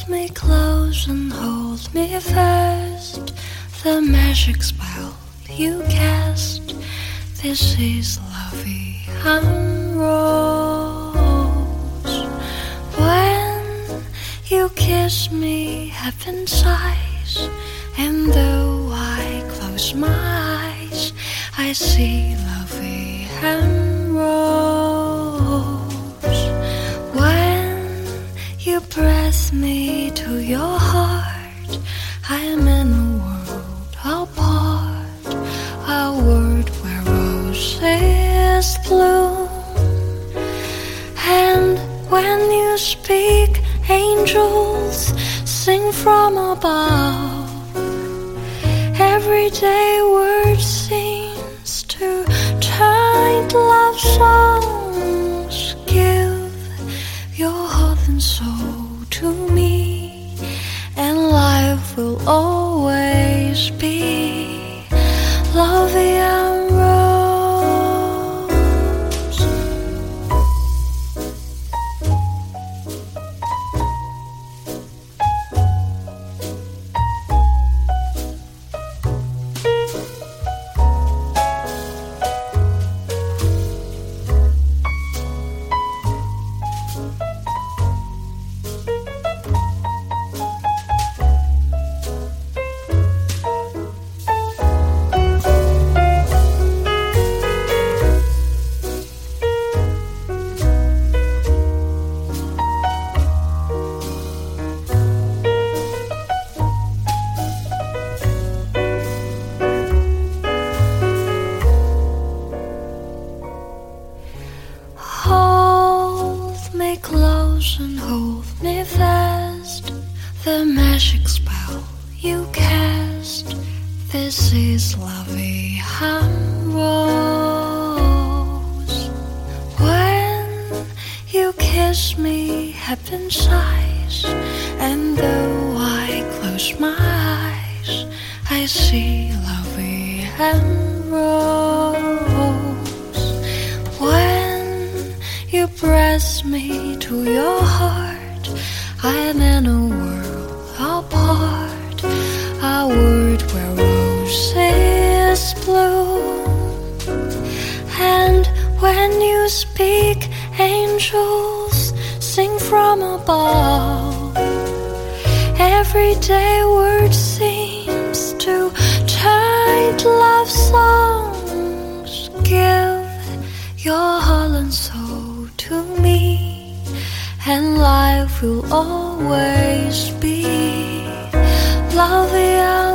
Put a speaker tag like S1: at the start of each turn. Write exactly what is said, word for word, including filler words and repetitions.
S1: me close and hold me fast. The magic spell you cast. This is lovey and rose. When you kiss me, heaven sighs, and though I close my eyes, I see lovey and rose. When you press me to your heart, I am in a world apart, a world where roses bloom. And when you speak, angels sing from above. Everyday word seems to turn to love songs. Give your heart and soul to me, and life will always be lovey and rose. Close and hold me fast. The magic spell you cast. This is lovey and rose. When you kiss me, heaven sighs, and though I close my eyes, I see lovey and rose. When you press me to your heart, I am in a world apart, a world where roses bloom. And when you speak, angels sing from above. Everyday word seems to turn to love songs. Give your heart and soul to me, and life will always be lovey.